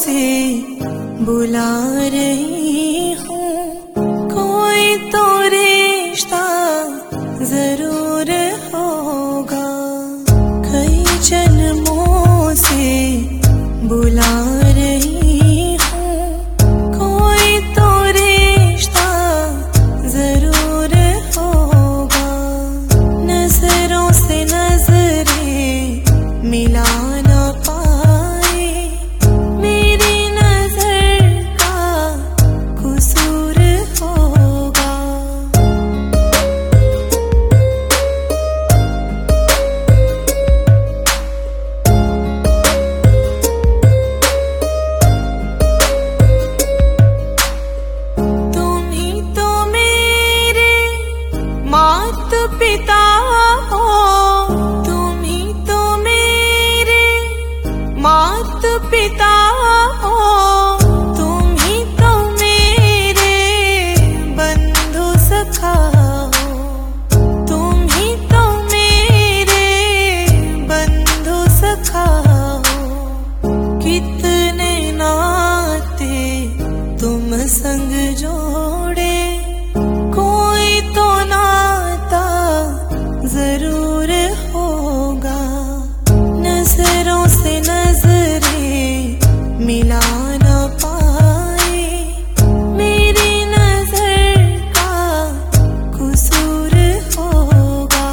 से बुला रही हूँ, कोई तो रिश्ता जरूर होगा। कई जन्मों से बुला रही हूँ, कोई तो रिश्ता जरूर होगा। नजरों से नजरें मिला ना पाए, मेरी नजर का कसूर होगा। तुम ही तो मेरे माता पिता हो, तुम ही तो मेरे माता पिता हो, तुम ही तो मेरे बंधु सखा हो, तुम ही तो मेरे बंधु सखा हो। कितने नाते तुम संग जोड़े, कोई तो नाता जरूर होगा। नजरों से नजरें मिला ना पाए, मेरी नजर का कसूर होगा।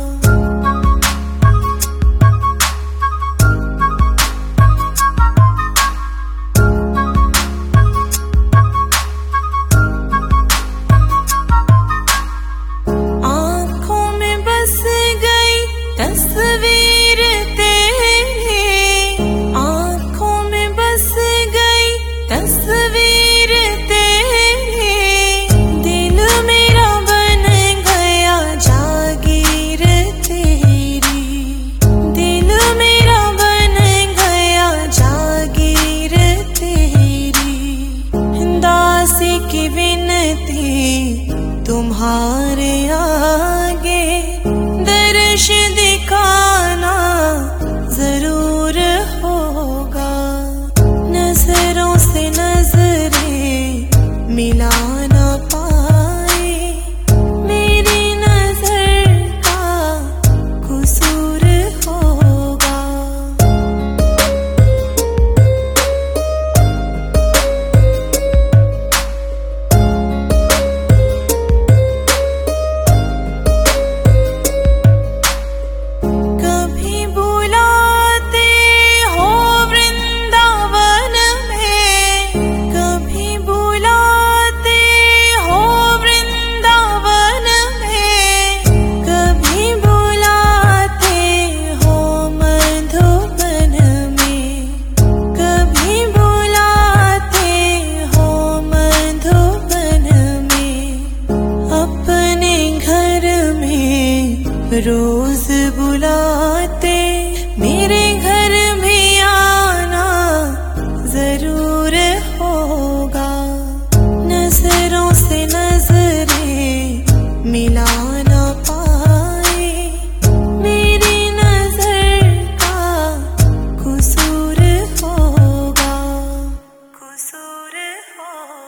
आँखों में बस गई तस्वीर तेरी, आँखों में बस गई तस्वीर तेरी। दिल मेरा बन गया जागीर तेरी, दिल मेरा बन गया जागीर तेरी। दासी की विनती तुम्हारे आगे, दर्श दिखाना जरूर होगा। नजरों से नजरें मिला ना पाए, मेरी नजर का कसूर होगा। कभी बुलाते हो वृंदावन में, कभी बुलाते हो वृंदावन में, कभी बुलाते हो मधुबन में, कभी बुलाते हो मधुबन में। अपने घर में रोज बुलाते, मेरे घर भी आना जरूर होगा। नजरों से नजरें मिला ना पाए, मेरी नजर का कसूर होगा, कसूर होगा।